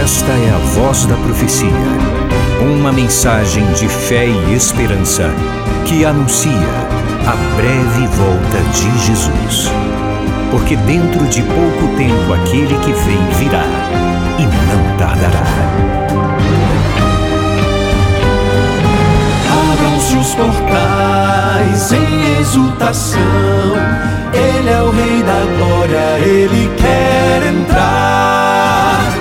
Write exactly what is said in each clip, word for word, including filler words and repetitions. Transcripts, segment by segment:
Esta é a Voz da Profecia, uma mensagem de fé e esperança que anuncia a breve volta de Jesus. Porque dentro de pouco tempo aquele que vem virá e não tardará. Abram-se os portais em exultação, Ele é o Rei da Glória, Ele quer entrar.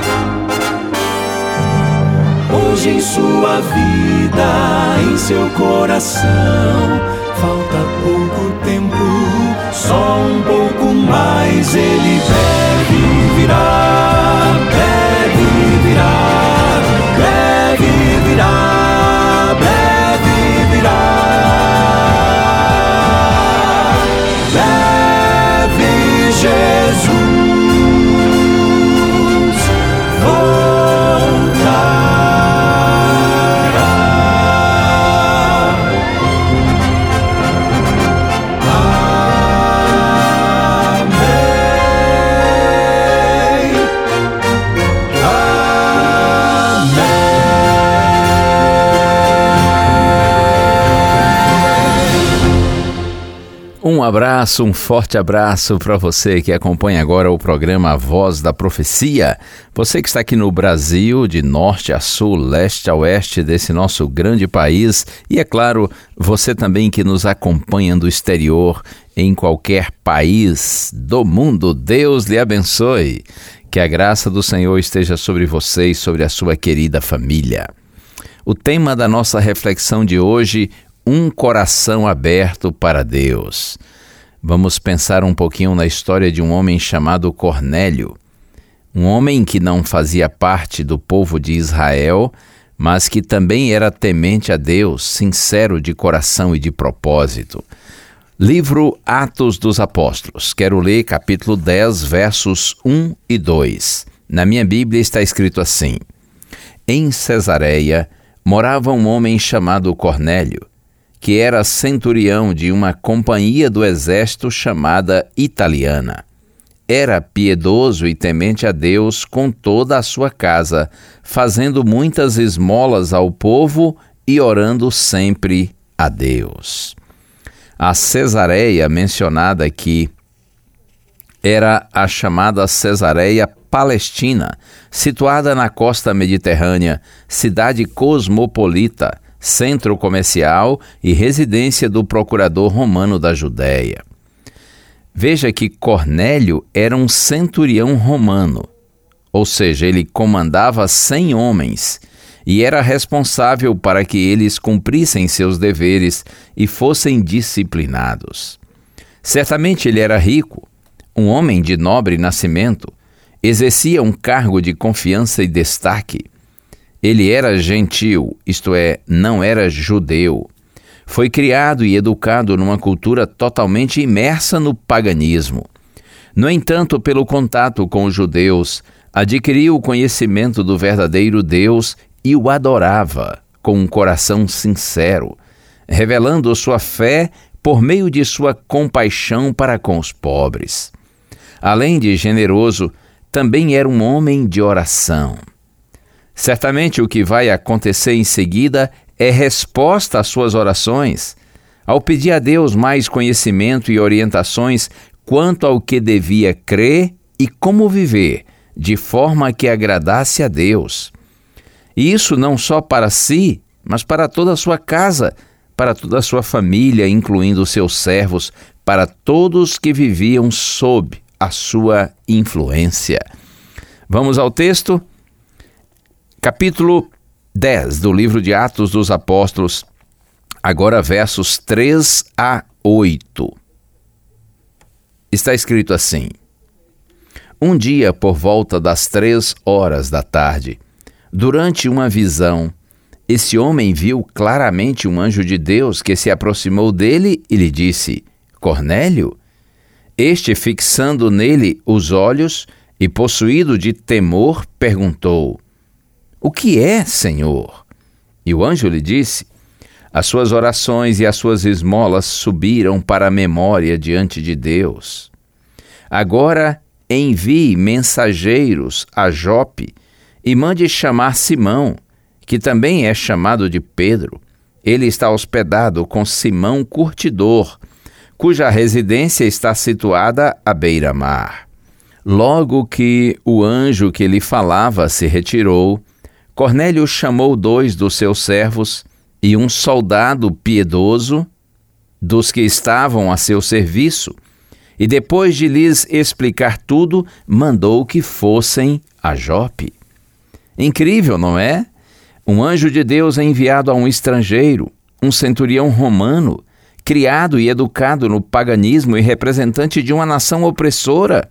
Hoje em sua vida, em seu coração, falta pouco tempo, só um pouco mais. Ele deve virar, deve virar, deve virar, deve virar. Deve Jesus voltar. Um abraço, um forte abraço para você que acompanha agora o programa Voz da Profecia. Você que está aqui no Brasil, de norte a sul, leste a oeste desse nosso grande país. E é claro, você também que nos acompanha do exterior, em qualquer país do mundo. Deus lhe abençoe. Que a graça do Senhor esteja sobre você e sobre a sua querida família. O tema da nossa reflexão de hoje: um coração aberto para Deus. Vamos pensar um pouquinho na história de um homem chamado Cornélio. Um homem que não fazia parte do povo de Israel, mas que também era temente a Deus, sincero de coração e de propósito. Livro Atos dos Apóstolos. Quero ler capítulo dez, versos um e dois. Na minha Bíblia está escrito assim: Em Cesareia morava um homem chamado Cornélio, que era centurião de uma companhia do exército chamada Italiana. Era piedoso e temente a Deus com toda a sua casa, fazendo muitas esmolas ao povo e orando sempre a Deus. A Cesareia mencionada aqui era a chamada Cesareia Palestina, situada na costa mediterrânea, cidade cosmopolita, centro comercial e residência do procurador romano da Judéia. Veja que Cornélio era um centurião romano, ou seja, ele comandava cem homens e era responsável para que eles cumprissem seus deveres e fossem disciplinados. Certamente ele era rico, um homem de nobre nascimento, exercia um cargo de confiança e destaque. Ele era gentil, isto é, não era judeu. Foi criado e educado numa cultura totalmente imersa no paganismo. No entanto, pelo contato com os judeus, adquiriu o conhecimento do verdadeiro Deus e o adorava com um coração sincero, revelando sua fé por meio de sua compaixão para com os pobres. Além de generoso, também era um homem de oração. Certamente o que vai acontecer em seguida é resposta às suas orações, ao pedir a Deus mais conhecimento e orientações quanto ao que devia crer e como viver, de forma que agradasse a Deus. E isso não só para si, mas para toda a sua casa, para toda a sua família, incluindo os seus servos, para todos que viviam sob a sua influência. Vamos ao texto? Capítulo dez do livro de Atos dos Apóstolos, agora versos três a oito. Está escrito assim: Um dia, por volta das três horas da tarde, durante uma visão, esse homem viu claramente um anjo de Deus que se aproximou dele e lhe disse: Cornélio? Este, fixando nele os olhos e possuído de temor, perguntou: O que é, Senhor? E o anjo lhe disse: As suas orações e as suas esmolas subiram para a memória diante de Deus. Agora envie mensageiros a Jope e mande chamar Simão, que também é chamado de Pedro. Ele está hospedado com Simão Curtidor, cuja residência está situada à beira-mar. Logo que o anjo que lhe falava se retirou, Cornélio chamou dois dos seus servos e um soldado piedoso dos que estavam a seu serviço, e depois de lhes explicar tudo, mandou que fossem a Jope. Incrível, não é? Um anjo de Deus é enviado a um estrangeiro, um centurião romano, criado e educado no paganismo e representante de uma nação opressora.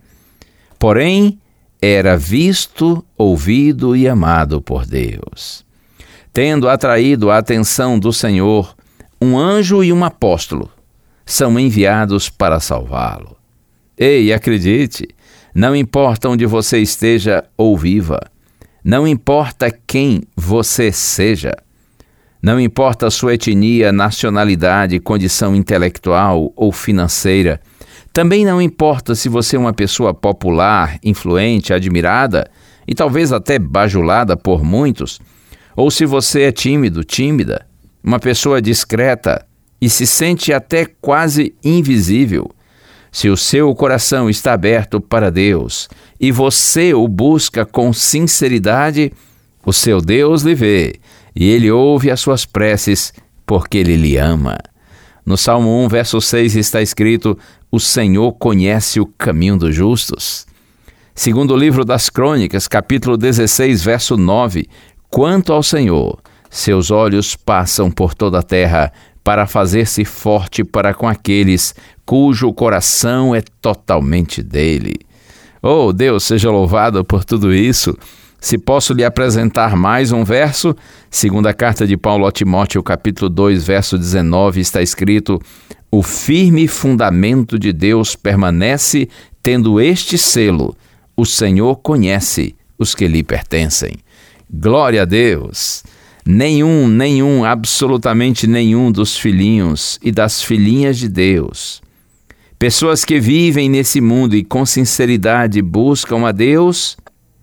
Porém, era visto, ouvido e amado por Deus. Tendo atraído a atenção do Senhor, um anjo e um apóstolo são enviados para salvá-lo. Ei, acredite, não importa onde você esteja ou viva, não importa quem você seja, não importa a sua etnia, nacionalidade, condição intelectual ou financeira, também não importa se você é uma pessoa popular, influente, admirada e talvez até bajulada por muitos, ou se você é tímido, tímida, uma pessoa discreta e se sente até quase invisível. Se o seu coração está aberto para Deus e você o busca com sinceridade, o seu Deus lhe vê e Ele ouve as suas preces porque Ele lhe ama. No Salmo um, verso seis está escrito: o Senhor conhece o caminho dos justos. Segundo o livro das Crônicas, capítulo dezesseis, verso nove, quanto ao Senhor, seus olhos passam por toda a terra para fazer-se forte para com aqueles cujo coração é totalmente dele. Oh, Deus, seja louvado por tudo isso. Se posso lhe apresentar mais um verso, segunda carta de Paulo a Timóteo, capítulo dois, verso dezenove, está escrito: o firme fundamento de Deus permanece, tendo este selo: o Senhor conhece os que lhe pertencem. Glória a Deus! Nenhum, nenhum, absolutamente nenhum dos filhinhos e das filhinhas de Deus, pessoas que vivem nesse mundo e com sinceridade buscam a Deus,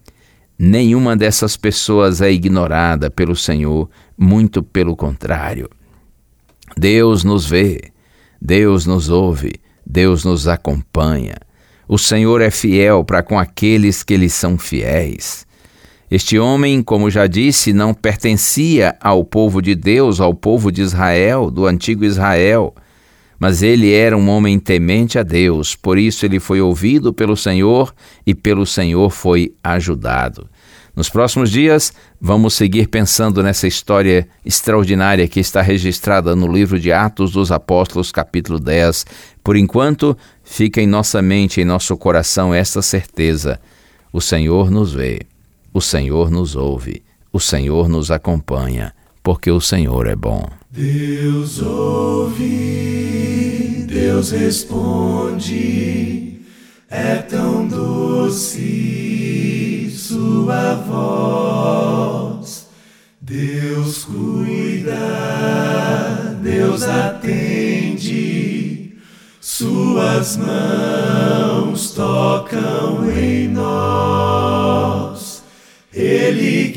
nenhuma dessas pessoas é ignorada pelo Senhor, muito pelo contrário. Deus nos vê, Deus nos ouve, Deus nos acompanha. O Senhor é fiel para com aqueles que lhe são fiéis. Este homem, como já disse, não pertencia ao povo de Deus, ao povo de Israel, do antigo Israel, mas ele era um homem temente a Deus, por isso ele foi ouvido pelo Senhor e pelo Senhor foi ajudado. Nos próximos dias, vamos seguir pensando nessa história extraordinária que está registrada no livro de Atos dos Apóstolos, capítulo dez. Por enquanto, fica em nossa mente, em nosso coração, esta certeza: o Senhor nos vê. O Senhor nos ouve, o Senhor nos acompanha, porque o Senhor é bom. Deus ouve, Deus responde, é tão doce sua voz. Deus cuida, Deus atende, suas mãos tocam em nós. Ele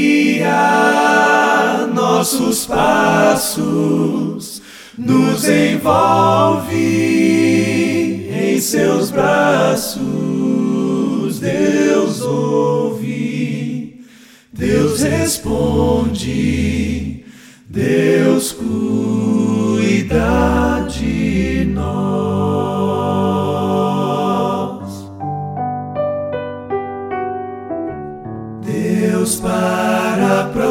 guia nossos passos, nos envolve em seus braços. Deus ouve, Deus responde, Deus cuida de nós. Deus para pra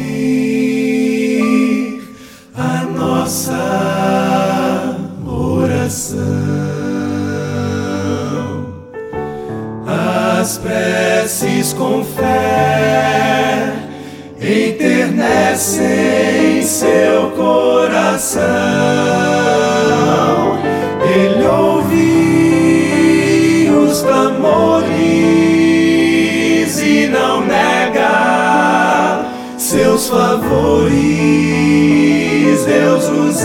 ouvir a nossa oração. As preces com fé enternecem seu coração. Ele ouve os clamores e não nega seus favores. Deus nos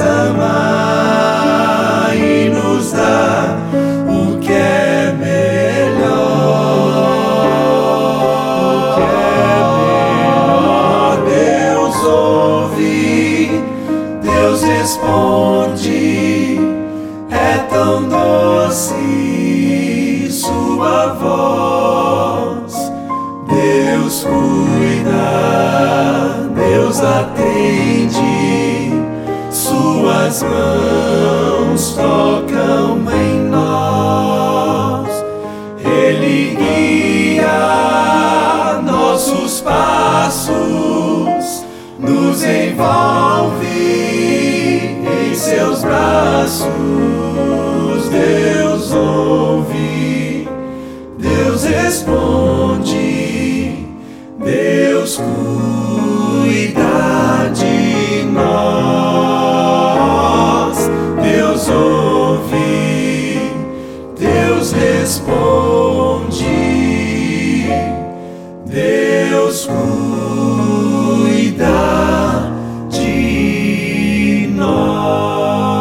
ama e nos dá o que é melhor. O que é tuas mãos tocam em nós, Ele guia nossos passos, nos envolve em seus braços. Deus ouve, Deus responde, Deus cuida de nós. Deus ouve, Deus responde, Deus cuida de nós.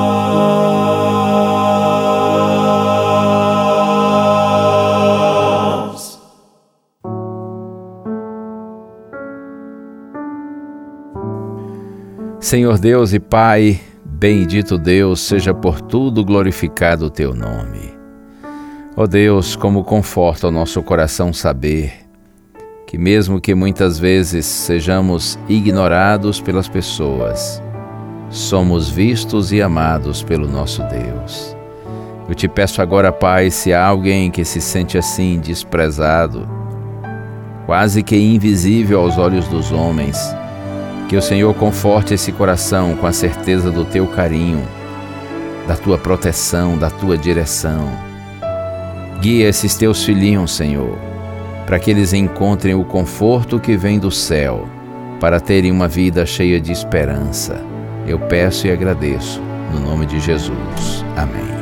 Senhor Deus e Pai, bendito Deus, seja por tudo glorificado o Teu nome. Ó Deus, como conforta o nosso coração saber que mesmo que muitas vezes sejamos ignorados pelas pessoas, somos vistos e amados pelo nosso Deus. Eu te peço agora, Pai, se há alguém que se sente assim desprezado, quase que invisível aos olhos dos homens, que o Senhor conforte esse coração com a certeza do Teu carinho, da Tua proteção, da Tua direção. Guia esses Teus filhinhos, Senhor, para que eles encontrem o conforto que vem do céu, para terem uma vida cheia de esperança. Eu peço e agradeço, no nome de Jesus. Amém.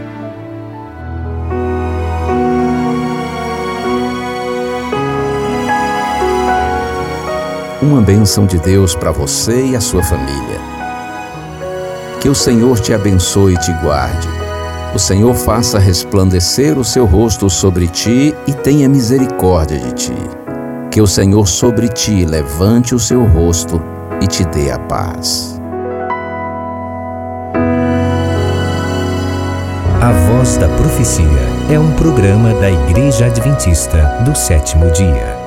Uma bênção de Deus para você e a sua família. Que o Senhor te abençoe e te guarde. O Senhor faça resplandecer o seu rosto sobre ti e tenha misericórdia de ti. Que o Senhor sobre ti levante o seu rosto e te dê a paz. A Voz da Profecia é um programa da Igreja Adventista do Sétimo Dia.